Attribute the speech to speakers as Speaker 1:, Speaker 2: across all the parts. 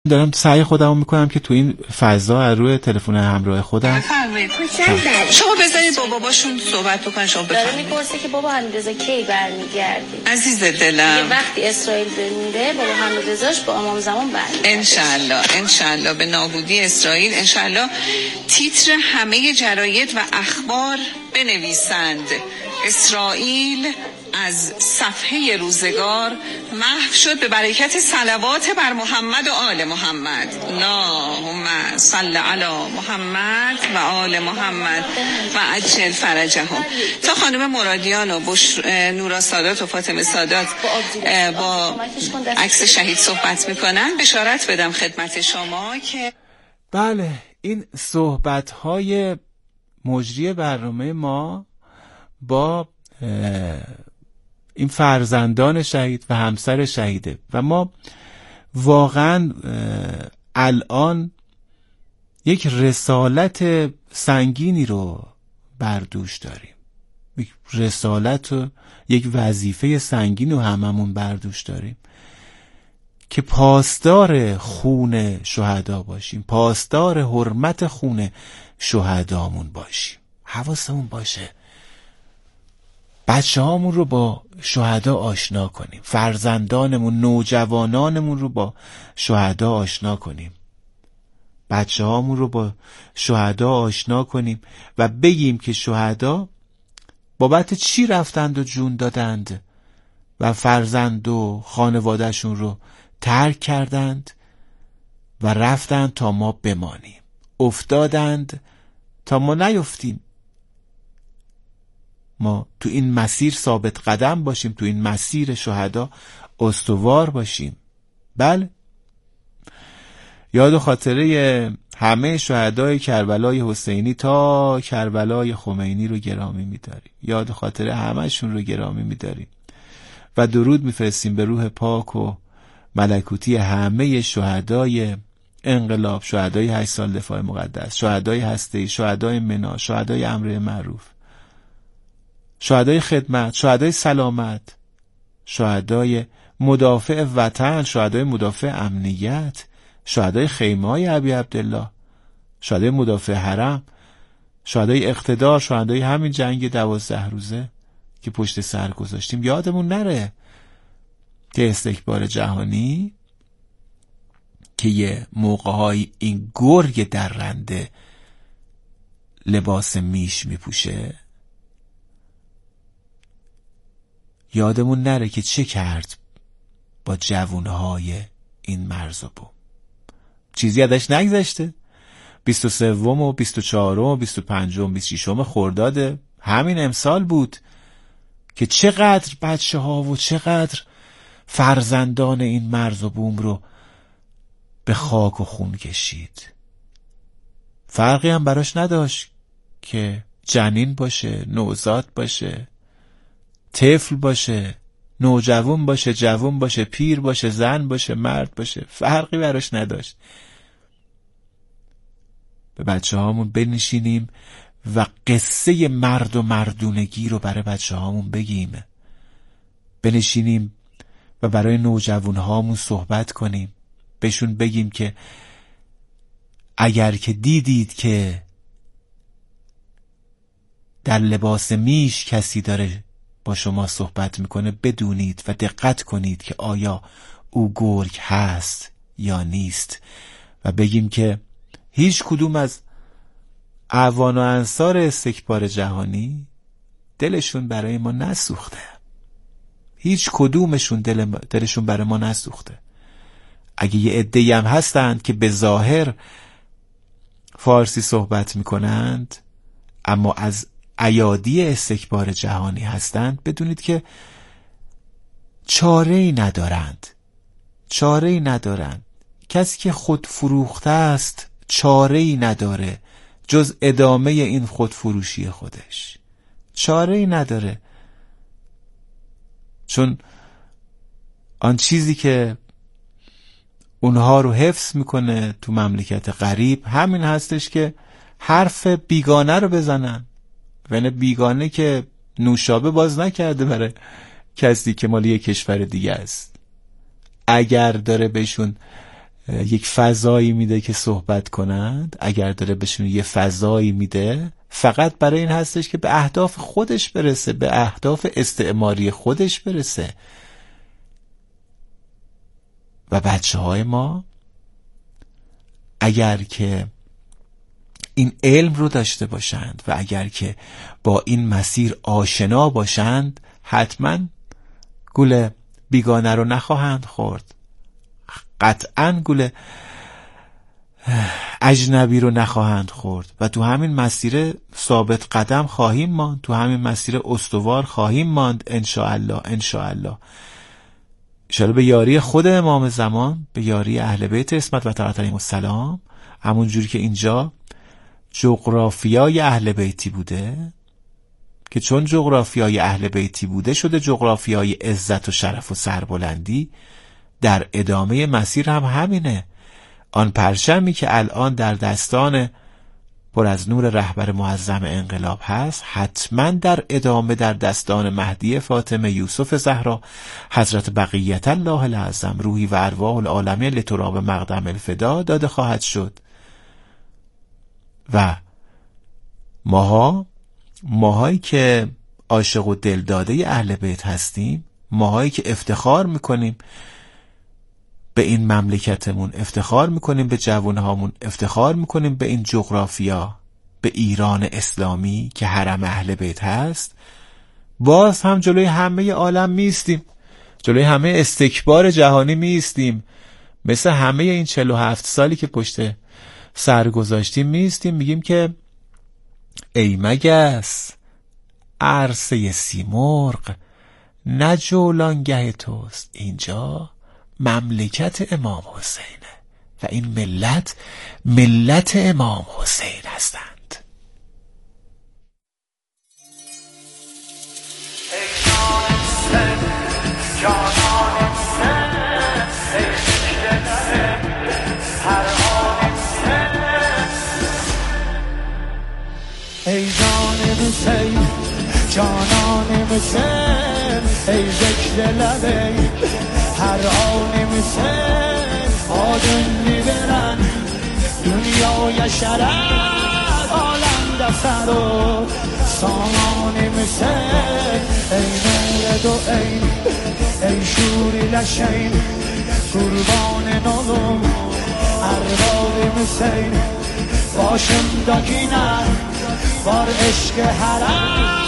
Speaker 1: دارم سعی خودمو میکنم که تو این فضا از روی تلفن همراه خودم
Speaker 2: بفرمایید. شما بذارید با باباشون صحبت بکنن. شما
Speaker 3: داره
Speaker 2: بفرمایید.
Speaker 3: میپرسه که بابا حمیدرضا کی برمیگردی؟
Speaker 2: عزیز دلم،
Speaker 3: وقتی اسرائیل بمیره بابا حمیدرضاش با امام زمان برمیگرده.
Speaker 2: انشالله به نابودی اسرائیل انشالله تیتر همه جراید و اخبار بنویسند: اسرائیل از صفحه روزگار محو شد به برکت صلوات بر محمد و آل محمد. اللهم صل علی محمد و آل محمد و عجل فرجهم. تا خانم مرادیان و نورا سادات و فاطمه سادات با عکس شهید صحبت میکنن، بشارت بدم خدمت شما که
Speaker 1: بله، این صحبت‌های مجری برنامه ما با این فرزندان شهید و همسر شهیده و ما واقعا الان یک رسالت سنگینی رو بر دوش داریم، یک رسالت و یک وظیفه سنگین رو هممون بر دوش داریم که پاسدار خون شهدا باشیم، پاسدار حرمت خون شهدامون باشیم. حواسمون باشه بچه هامون رو با شهدا آشنا کنیم، فرزندانمون، نوجوانانمون رو با شهدا آشنا کنیم، بچه هامون رو با شهدا آشنا کنیم و بگیم که شهدا بابت چی رفتند و جون دادند و فرزند و خانوادهشون رو ترک کردند و رفتند تا ما بمانیم، افتادند تا ما نیفتیم. ما تو این مسیر ثابت قدم باشیم، تو این مسیر شهدا استوار باشیم. بله، یاد و خاطره همه شهدای کربلای حسینی تا کربلای خمینی رو گرامی می‌داریم، یاد و خاطره همه‌شون رو گرامی می‌داریم و درود می‌فرستیم به روح پاک و ملکوتی همه شهدای انقلاب، شهدای 8 سال دفاع مقدس، شهدای هسته‌ای، شهدای منا، شهدای امر معروف، شهدای خدمت، شهدای سلامت، شهدای مدافع وطن، شهدای مدافع امنیت، شهدای خیمه‌های ابی عبدالله، شهدای مدافع حرم، شهدای اقتدار، شهدای همین جنگ 12 روزه که پشت سر گذاشتیم. یادمون نره که استکبار جهانی که یه موقع‌های این گرگ درنده لباس میش میپوشه، یادمون نره که چه کرد با جوانهای این مرز و بوم. چیزی ازش نگذشته. 23 و 24 و 25 و 26 خرداد همین امسال بود که چقدر بچه ها و چقدر فرزندان این مرز و بوم رو به خاک و خون کشید. فرقی هم براش نداشت که جنین باشه، نوزاد باشه، طفل باشه، نوجوان باشه، جوان باشه، پیر باشه، زن باشه، مرد باشه، فرقی براش نداشت. به بچه هامون بنشینیم و قصه مرد و مردونگی رو برای بچه هامون بگیم، بنشینیم و برای نوجوان هامون صحبت کنیم، بهشون بگیم که اگر که دیدید که در لباس میش کسی داره با شما صحبت میکنه، بدونید و دقت کنید که آیا او گرگ هست یا نیست و بگیم که هیچ کدوم از اعوان و انصار استکبار جهانی دلشون برای ما نسوخته، هیچ کدومشون دلشون برای ما نسوخته. اگه یه عده‌ای هم هستند که به ظاهر فارسی صحبت میکنند اما از ایادی استکبار جهانی هستند، بدونید که چاره‌ای ندارند. کسی که خود فروخته است چاره‌ای نداره جز ادامه این خودفروشی خودش، چاره‌ای نداره. چون آن چیزی که اونها رو حفظ میکنه تو مملکت غریب همین هستش که حرف بیگانه رو بزنن، یعنی بیگانه که نوشابه باز نکرده برای کسی که مال یک کشور دیگه است. اگر داره بهشون یک فضایی میده که صحبت کنند، اگر داره بهشون یه فضایی میده، فقط برای این هستش که به اهداف خودش برسه، به اهداف استعماری خودش برسه. و بچه‌های ما اگر که این علم رو داشته باشند و اگر که با این مسیر آشنا باشند، حتما گول بیگانه رو نخواهند خورد، قطعا گول اجنبی رو نخواهند خورد و تو همین مسیر ثابت قدم خواهیم ماند، تو همین مسیر استوار خواهیم ماند انشاءالله. انشاءالله به یاری خود امام زمان، به یاری اهل بیت عصمت و طاعت علیهم السلام، همون جوری که اینجا جغرافیای اهل بیتی بوده، که چون جغرافیای اهل بیتی بوده شده جغرافیای عزت و شرف و سربلندی، در ادامه مسیر هم همینه. آن پرچمی که الان در دستان پر از نور رهبر معظم انقلاب هست، حتما در ادامه در دستان مهدی فاطمه، یوسف زهرا، حضرت بقیت الله الاعظم، روحی و ارواح العالمین لتراب مقدم الفدا داده خواهد شد. و ماهایی که عاشق و دلداده اهل بیت هستیم، ماهایی که افتخار میکنیم به این مملکتمون، افتخار میکنیم به جوانهامون، افتخار میکنیم به این جغرافیا، به ایران اسلامی که حرم اهل بیت هست، باز هم جلوی همه عالم میستیم، جلوی همه استکبار جهانی میستیم، مثل همه این 47 سالی که پشت سر گذاشتیم میستیم، میگیم که ای مگس عرصه سیمرغ نه جولانگه توست، اینجا مملکت امام حسینه و این ملت امام حسین هستند.
Speaker 4: ای جان حسین جانان حسین، ای ذکر لبی هر آن حسین، آدم میبرن دنیای شرف، عالم دفتر و سامان حسین، ای نور دو عین، ای شوری لشین، قربان نالم ارباب حسین، باشم داکینم بار عشق حرم،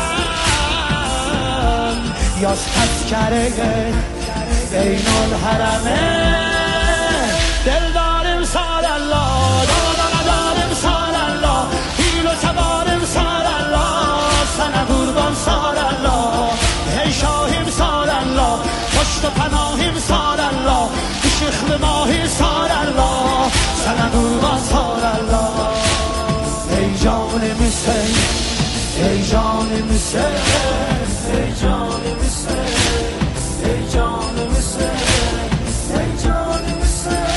Speaker 4: یاس تذکره بین الحرمه، دل دارم سال الله، دادا ندارم سال الله، پیل و سوارم سال الله، سنه قربان سال الله، هی شاهیم سال الله، پشت و پناهیم سال الله، شخل ماهی سال الله، سنه قربان سال الله. ای جان حسین، ای جان حسین، ای جان حسین، ای جان حسین، ای جان حسین،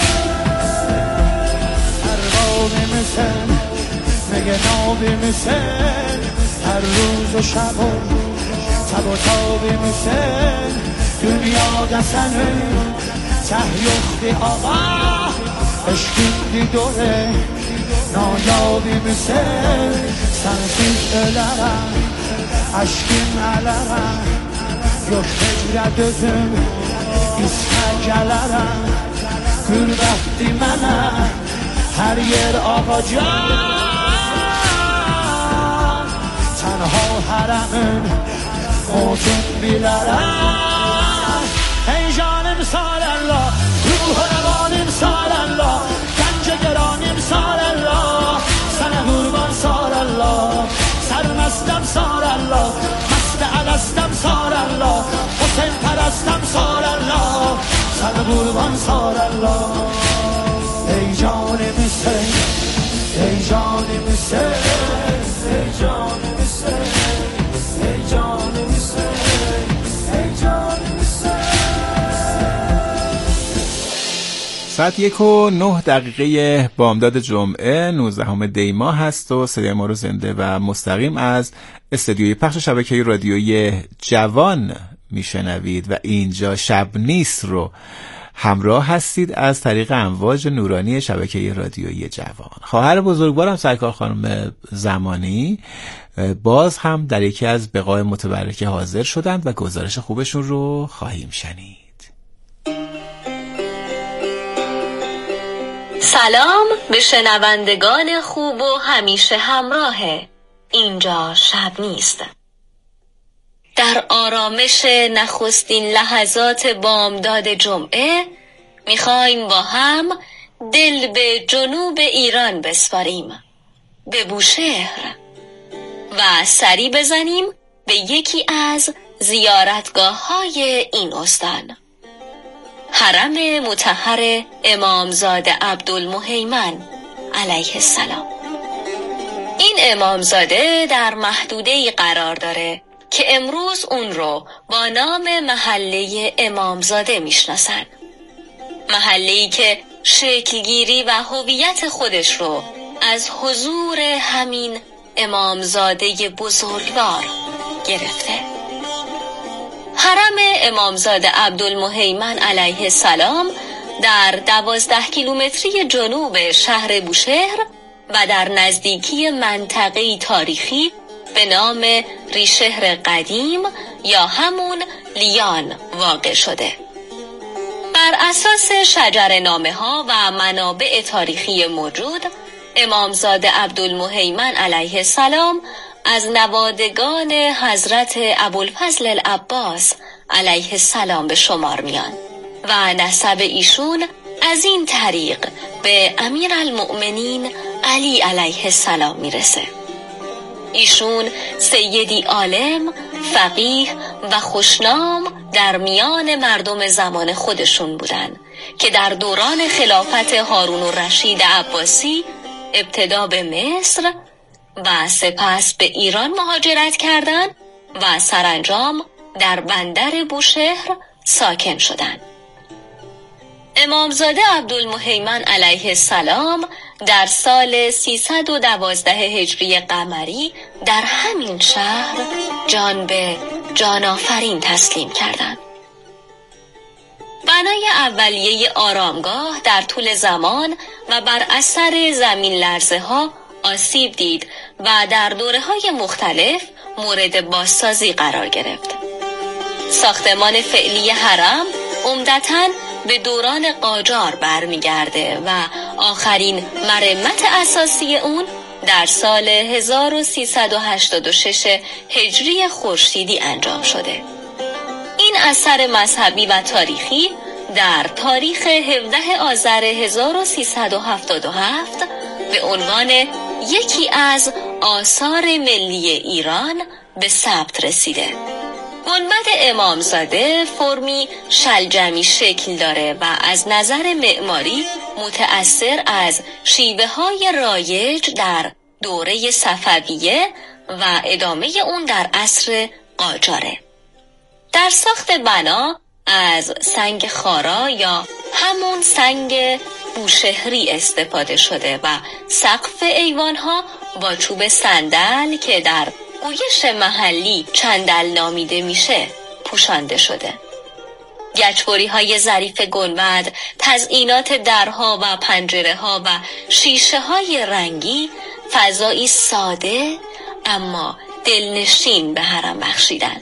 Speaker 4: ارباب حسین، میگه ناب حسین، هر روز و شب و تب و تاب حسین، دنیا دستنه تهیختی آقا، عشقی دوره نایابی مثل سنسیز الارم، aşkın alara, yok hecret özüm, İsteklara, gürbetdi mənə, her yer ağacan, tenha hərəmin, mocun bilərəm, ey canım sarəllah, ruh rəvanim sarəllah, gence geranim sarəllah, sənə qurban sarəllah, sərməstəm sarəllah, məstə ələstəm sarəllah, Hüseyin pərəstəm sarəllah, sənə qurban sarəllah. Ey canım Hüseyin, ey canım Hüseyin, ey canım Hüseyin, ey canım Hüseyin, ey canım Hüseyin.
Speaker 1: ساعت 1:09 بامداد جمعه 19 دی ماه هست و صدای ما رو زنده و مستقیم از استودیوی پخش شبکه رادیویی جوان میشنوید و اینجا شب نیست رو همراه هستید از طریق امواج نورانی شبکه رادیویی جوان. خواهر بزرگوارم سرکار خانم زمانی باز هم در یکی از بقاع متبرکه حاضر شدند و گزارش خوبشون رو خواهیم شنید.
Speaker 5: سلام به شنوندگان خوب و همیشه همراهه. اینجا شب نیست. در آرامش نخستین لحظات بامداد جمعه میخوایم با هم دل به جنوب ایران بسپاریم، به بوشهر، و سری بزنیم به یکی از زیارتگاه‌های این استان، حرم مطهر امامزاده عبدالمهیمن علیه السلام. این امامزاده در محدوده‌ای قرار داره که امروز اون رو با نام محله امامزاده میشناسن. محله‌ای که شکلگیری و هویت خودش رو از حضور همین امامزاده بزرگوار گرفته. حرم امامزاده عبدالمهیمن علیه السلام در 12 کیلومتری جنوب شهر بوشهر و در نزدیکی منطقه‌ای تاریخی به نام ریشهر قدیم یا همون لیان واقع شده. بر اساس شجره‌نامه‌ها و منابع تاریخی موجود، امامزاده عبدالمهیمن علیه السلام از نوادگان حضرت ابوالفضل العباس علیه السلام به شمار میان و نسب ایشون از این طریق به امیرالمؤمنین علی علیه السلام میرسه. ایشون سیدی عالم، فقیه و خوشنام در میان مردم زمان خودشون بودن که در دوران خلافت هارون الرشید عباسی ابتدا به مصر و سپس به ایران مهاجرت کردند و سرانجام در بندر بوشهر ساکن شدند. امامزاده عبدالمهیمن علیه السلام در سال 312 هجری قمری در همین شهر جان به جان آفرین تسلیم کردند. بنای اولیه آرامگاه در طول زمان و بر اثر زمین لرزه ها آسیب دید و در دوره‌های مختلف مورد بازسازی قرار گرفت. ساختمان فعلی حرم عمدتاً به دوران قاجار برمیگرده و آخرین مرمت اساسی اون در سال 1386 هجری خورشیدی انجام شده. این اثر مذهبی و تاریخی در تاریخ 17 آذر 1377 به عنوان یکی از آثار ملی ایران به ثبت رسیده. گنبد امامزاده فرمی شلجمی شکل داره و از نظر معماری متأثر از شیوه‌های رایج در دوره صفویه و ادامه اون در عصر قاجاره. در ساخت بنا از سنگ خارا یا همون سنگ بوشهری استفاده شده و سقف ایوانها با چوب صندل که در گویش محلی چندل نامیده میشه پوشانده شده. گچبری های ظریف گنبد، تزئینات درها و پنجره ها و شیشه های رنگی فضایی ساده اما دلنشین به حرم بخشیدن.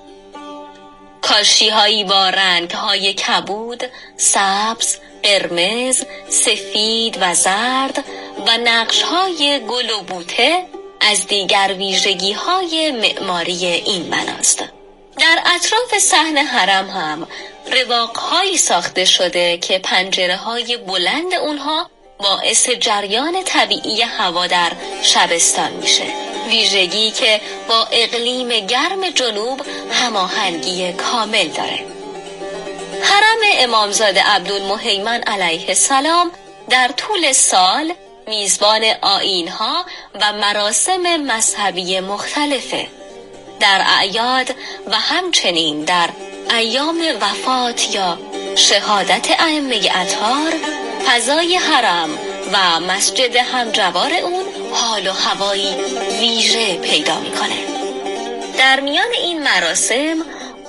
Speaker 5: کاشی هایی با رنگ های کبود، سبز، قرمز، سفید و زرد و نقش های گل و بوته از دیگر ویژگی های معماری این بناست. در اطراف صحن حرم هم رواق هایی ساخته شده که پنجره های بلند اونها باعث جریان طبیعی هوا در شبستان میشه، ویژگی که با اقلیم گرم جنوب هماهنگی کامل داره. حرم امامزاده عبدالمهیمن علیه السلام در طول سال میزبان آیین‌ها و مراسم مذهبی مختلفه. در اعیاد و همچنین در ایام وفات یا شهادت ائمه اطهار، فضای حرم و مسجد همجوار اون حال و هوایی ویژه پیدا میکنه. در میان این مراسم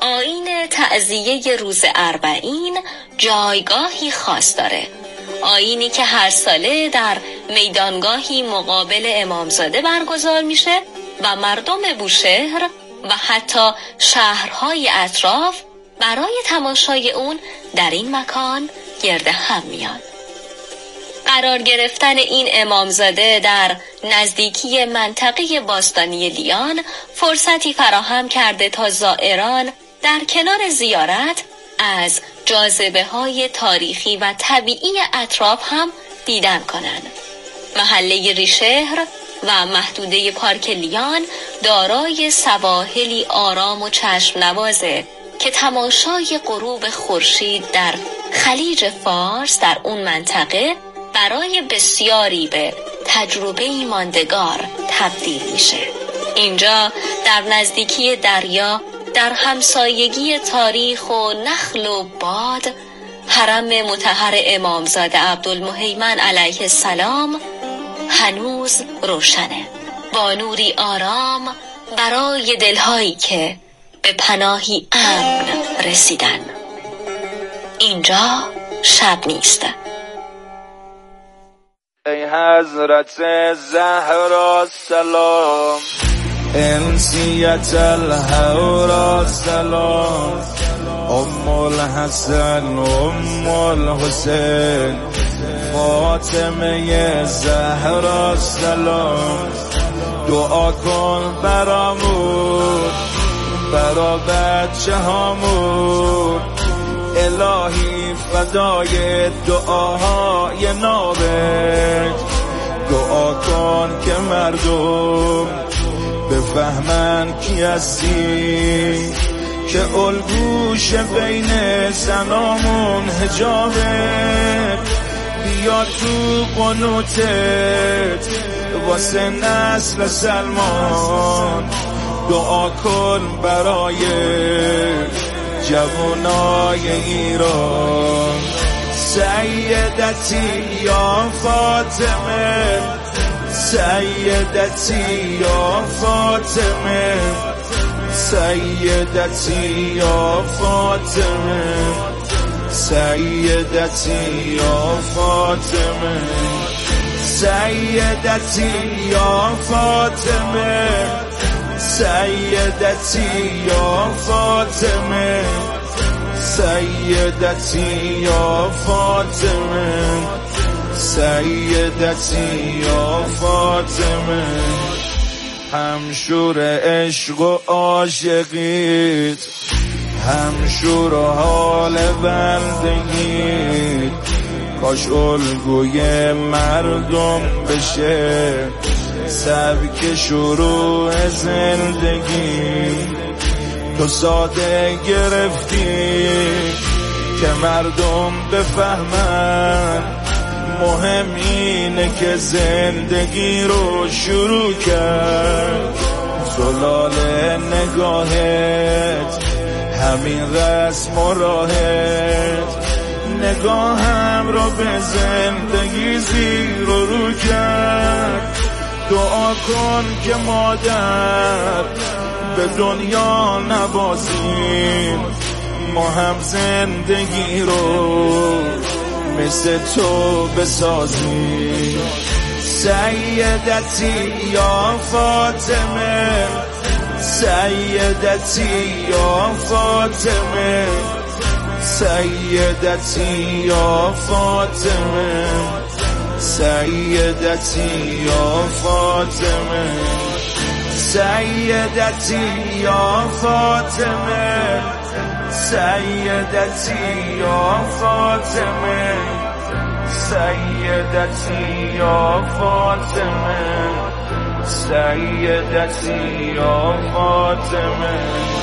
Speaker 5: آیین تعزیه روز اربعین جایگاهی خاص داره. آیینی که هر ساله در میدانگاهی مقابل امامزاده برگزار میشه و مردم بوشهر و حتی شهرهای اطراف برای تماشای اون در این مکان گرد هم میان. قرار گرفتن این امامزاده در نزدیکی منطقه باستانی لیان فرصتی فراهم کرده تا زائران در کنار زیارت از جاذبه‌های تاریخی و طبیعی اطراف هم دیدن کنند. محله ریشهر و محدوده پارک لیان دارای سواحلی آرام و چشم نوازه که تماشای غروب خورشید در خلیج فارس در اون منطقه برای بسیاری به تجربه ماندگار تبدیل میشه. اینجا در نزدیکی دریا، در همسایگی تاریخ و نخل و باد، حرم مطهر امامزاده عبدالمهیمن علیه السلام هنوز روشنه، با نوری آرام برای دلهایی که به پناهی امن رسیدن. اینجا شب نیست.
Speaker 6: ای حضرت زهرا سلام، انسیت الهورا سلام، ام الحسن ام الحسین، فاطمه زهرا سلام، دعا کن برامون برا بچه هامون، الهی فدای دعاهای نابت، دعا کن که مردم بفهمن کی هستی، که الگوش بین زنامون حجابت، بیا تو قنوتت واسه نسل سلمان، دعا کن برای جوانای ایران. سیدتی یا فاطمه، سیدتی یا فاطمه، سیدتی یا فاطمه، سیدتی یا فاطمه، سیدتی یا فاطمه، سیدتی یا فاطمه، سیدتی یا فاطمه، سیدتی یا فاطمه، همشور عشق و عاشقیت، همشور حال بندگیت، کاش الگوی مردم بشه سبک شروع زندگی، تو ساده گرفتی که مردم بفهمن، مهم اینه که زندگی رو شروع کرد، زلال نگاهت همین رسم و راهت، نگاهم رو به زندگی زیر و رو کرد، دعا کن که مادر به دنیا نبازیم، ما هم زندگی رو مثل تو بسازیم. سیدتی یا فاطمه، سیدتی یا فاطمه، سیدتی یا فاطمه، سیدتی یا فاطمه، سیدتی یا فاطمه، سیدتی یا فاطمه، سیدتی یا فاطمه، سیدتی یا فاطمه،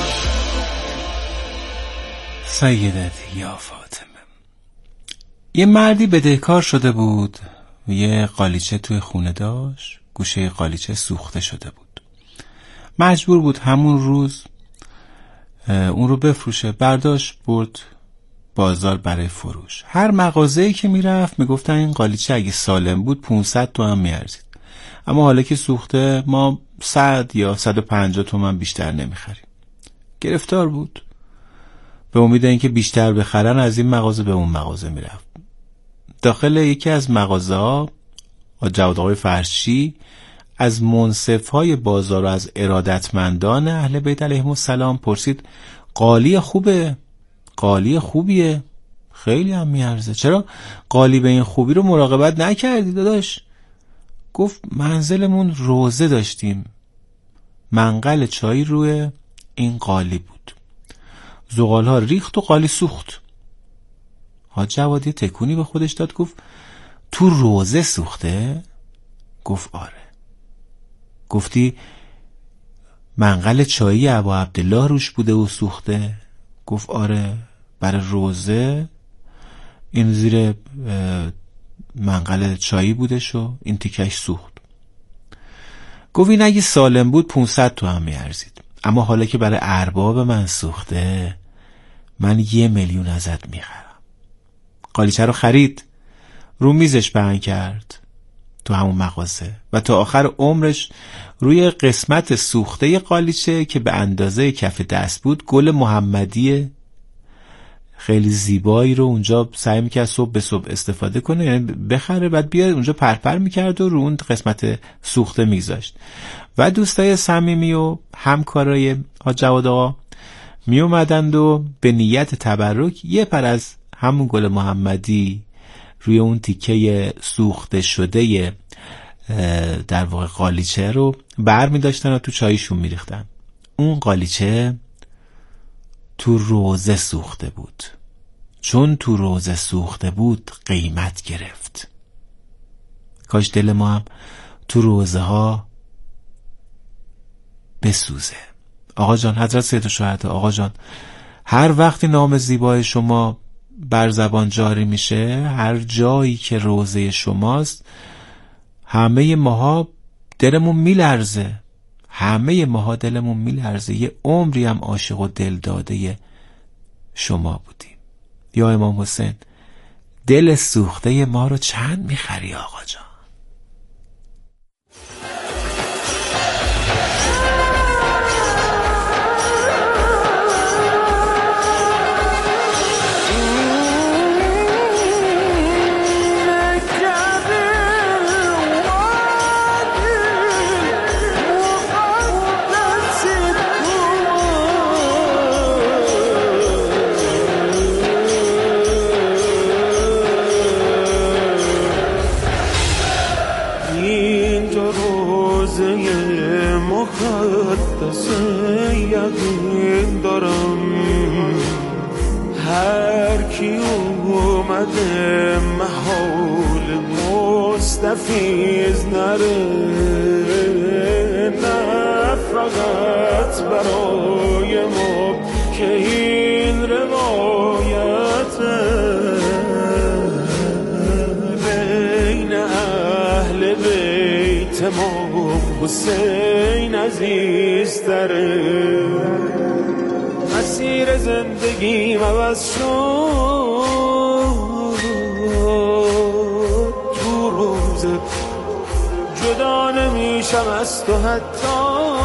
Speaker 1: سیدتی یا فاطمه. یه مردی بدهکار شده بود و یه قالیچه توی خونه داشت، گوشه قالیچه سوخته شده بود، مجبور بود همون روز اون رو بفروشه، برداشت برد بازار برای فروش. هر مغازه‌ای که میرفت میگفتن این قالیچه اگه سالم بود 500 تومن میارزید، اما حالا که سوخته ما 100 یا 150 تومن بیشتر نمیخریم. گرفتار بود، به امید اینکه بیشتر بخرن از این مغازه به اون مغازه میرفت. داخل یکی از مغازه ها جواد آقای فرشی از منصفهای بازار و از ارادتمندان اهل بیت علیهم السلام پرسید قالی خوبه؟ قالی خوبیه؟ خیلی هم میارزه. چرا قالی به این خوبی رو مراقبت نکردی داداش؟ گفت منزلمون روزه داشتیم، منقل چای روی این قالی بود، زغالها ریخت و قالی سوخت. حاج جوادی تکونی به خودش داد، گفت تو روزه سوخته؟ گفت آره. گفتی منقل چایی ابا عبدالله روش بوده و سوخته؟ گفت آره، برای روزه این زیر منقل چایی بودش و این تیکش سوخت. گفت این اگه سالم بود 500 تومن میارزید، اما حالا که برای ارباب من سوخته من 1,000,000 ازت میخرم. قالیچه رو خرید، رو میزش پهن کرد تو همون مغازه و تا آخر عمرش روی قسمت سوخته قالیچه که به اندازه کف دست بود گل محمدی خیلی زیبایی رو اونجا سعی میکرد صبح به صبح استفاده کنه، یعنی بخره بعد بیاد اونجا پرپر میکرد و رو اون قسمت سوخته میذاشت. و دوستای صمیمی و همکارای حاج جواد آقا می اومدند و به نیت تبرک یه پر از همون گل محمدی روی اون تیکه سوخته شده در واقع قالیچه رو بر می داشتن و تو چایشون می ریختن. اون قالیچه تو روزه سوخته بود، چون تو روزه سوخته بود قیمت گرفت. کاش دل ما هم تو روزه ها بسوزه. آقا جان، حضرت سید الشهدا، آقا جان، هر وقتی نام زیبای شما بر زبان جاری میشه، هر جایی که روزه شماست، همه ماها دلمون میلرزه، همه ماها دلمون میلرزه. یه عمری هم عاشق و دل داده شما بودیم. یا امام حسین، دل سوخته ما رو چند میخری آقا جان؟
Speaker 6: یقین دارم هر کی اومده محال مستفیض نره، نه فقط برای ما که این روایت بین اهل بیت ما حسین عزیز داره. مسیر زندگیم عوض شد تو روزه، جدا نمیشم از تو حتی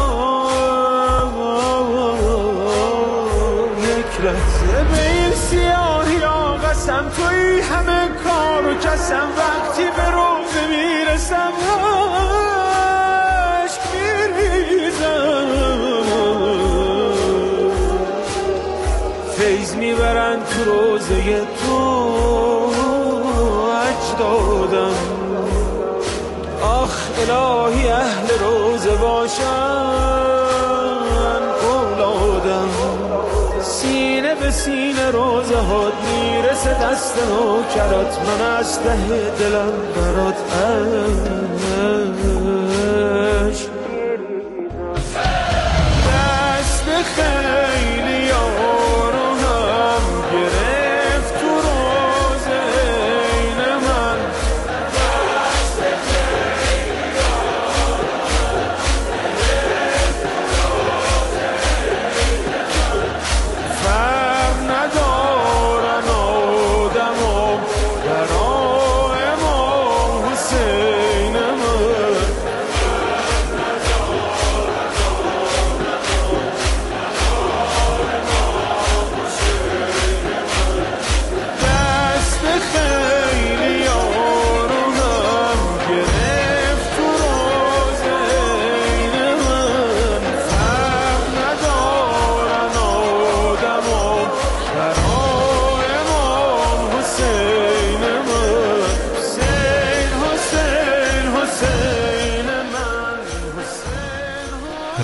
Speaker 6: یک لحظه. به این سیاهی ها قسم توی همه کار و کسم، وقتی به روزه میرسم فیض میبرن تو روزه تو اجدادم. آخ الهی اهل روزه باشن اولادم، سینه به سینه روزه هات میرسه دست نوکرات، من از ته دلم برات دست خیلی یارو هم گرفت تو روزه این من، دست خیلی یارو گرفت تو روزه این من، فرق ندارن آدم و برای امام حسین من.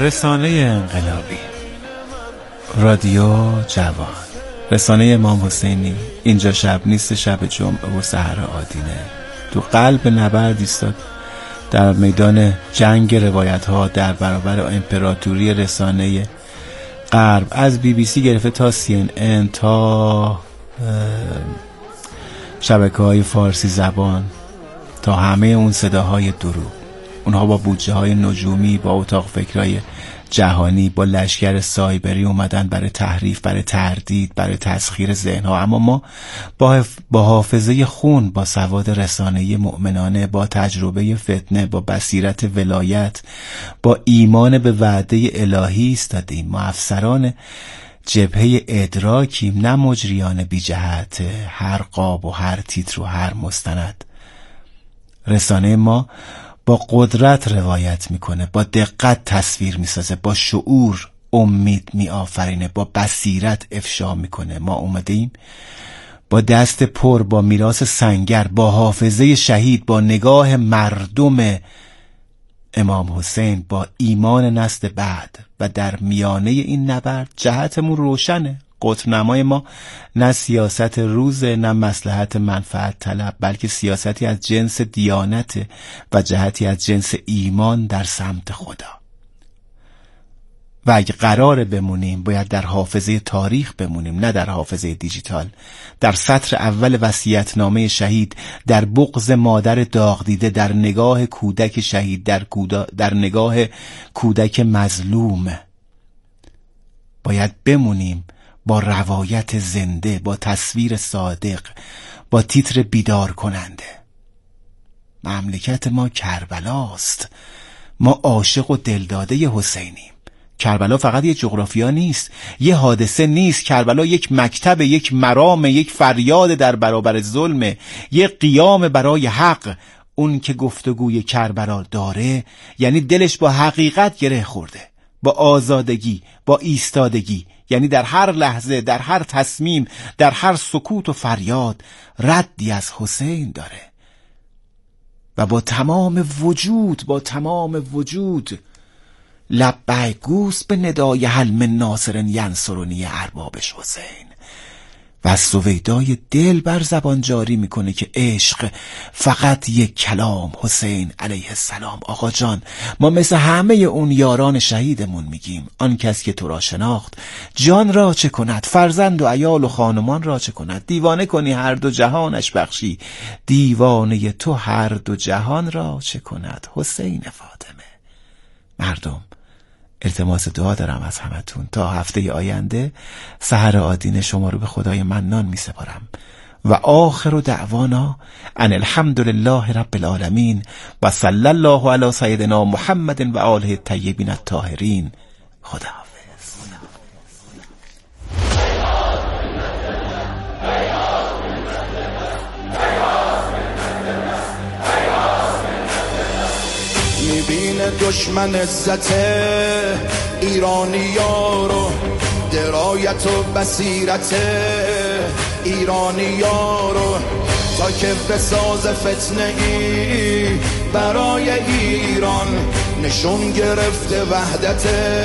Speaker 1: رسانه انقلابی، رادیو جوان، رسانه امام حسینی. اینجا شب نیست، شب جمعه و سحر آدینه. تو قلب نبرد ایستاد، در میدان جنگ روایت ها در برابر امپراتوری رسانه غرب، از BBC گرفته تا CNN تا شبکه‌های فارسی زبان، تا همه اون صداهای دروغ. اونها با بودجه های نجومی، با اتاق فکرای جهانی، با لشکر سایبری اومدن برای تحریف، برای تردید، برای تسخیر ذهنها. اما ما با حافظه خون، با سواد رسانه‌ای مؤمنانه، با تجربه فتنه، با بصیرت ولایت، با ایمان به وعده الهی ایستادیم. ما افسران جبهه ادراکیم، نه مجریان بی جهت هر قاب و هر تیتر و هر مستند. رسانه ما با قدرت روایت میکنه، با دقت تصویر میسازه، با شعور امید میآفرینه، با بصیرت افشا میکنه. ما اومده ایم با دست پر، با میراث سنگر، با حافظه شهید، با نگاه مردم امام حسین، با ایمان نسل بعد، و در میانه این نبرد جهتمون روشنه. قطب‌نمای ما نه سیاست روزه، نه مصلحت منفعت طلب، بلکه سیاستی از جنس دیانت و جهتی از جنس ایمان در سمت خدا. و اگه قراره بمونیم، باید در حافظه تاریخ بمونیم، نه در حافظه دیجیتال. در سطر اول وصیت‌نامه شهید، در بغض مادر داغ دیده، در نگاه کودک شهید، در نگاه کودک مظلوم. باید بمونیم با روایت زنده، با تصویر صادق، با تیتر بیدار کننده. مملکت ما کربلاست. ما عاشق و دلداده حسینیم. کربلا فقط یک جغرافیا نیست، یه حادثه نیست. کربلا یک مکتب، یک مرام، یک فریاد در برابر ظلم، یک قیام برای حق. اون که گفتگوی کربلا داره یعنی دلش با حقیقت گره خورده، با آزادگی، با ایستادگی. یعنی در هر لحظه، در هر تصمیم، در هر سکوت و فریاد ردی از حسین داره. و با تمام وجود لبیک گوست به ندای هل من ناصر ینصرنی اربابش حسین. و از سویدای دل بر زبان جاری میکنه که عشق فقط یک کلام، حسین علیه السلام. آقا جان، ما مثل همه اون یاران شهیدمون میگیم آن کس که تو را شناخت جان را چه کند، فرزند و عیال و خانمان را چه کند. دیوانه کنی هر دو جهانش بخشی، دیوانه تو هر دو جهان را چه کند. حسین فاطمه. مردم، التماس دعا دارم از همتون. تا هفته آینده سحر آدین شما رو به خدای منان می سپارم. و آخر دعوانا ان الحمد لله رب العالمین و صلی الله علی سیدنا محمد و آله الطیبین الطاهرین. خدا
Speaker 6: میبینه دشمن عزت ایرانی‌ها رو، درایت و بصیرت ایرانی‌ها رو، تا که بساز فتنه ای برای ایران. نشون گرفته وحدت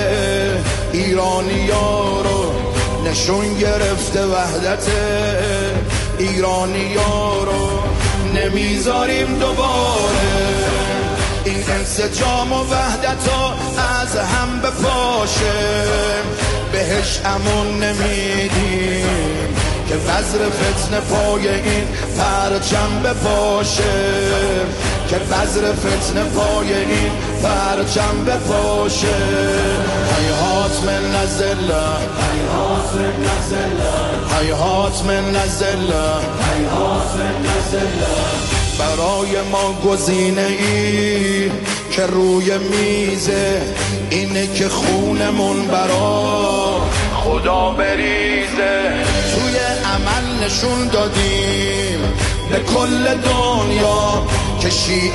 Speaker 6: ایرانی‌ها رو، نشون گرفته وحدت ایرانی‌ها رو. نمیذاریم دوباره این انسجام و وحدت ها از هم بپاشه. بهش امون نمیدیم که وزر فتنه پای این پرچم بپاشه، که وزر فتنه پای این پرچم بپاشه. هیهات من نزله، هیهات من نزله، هیهات من نزله، هیهات من نزله. برای ما گزینه ای که روی میزه اینه که خونمون برا خدا بریزه. توی عمل نشون دادیم به کل دنیا که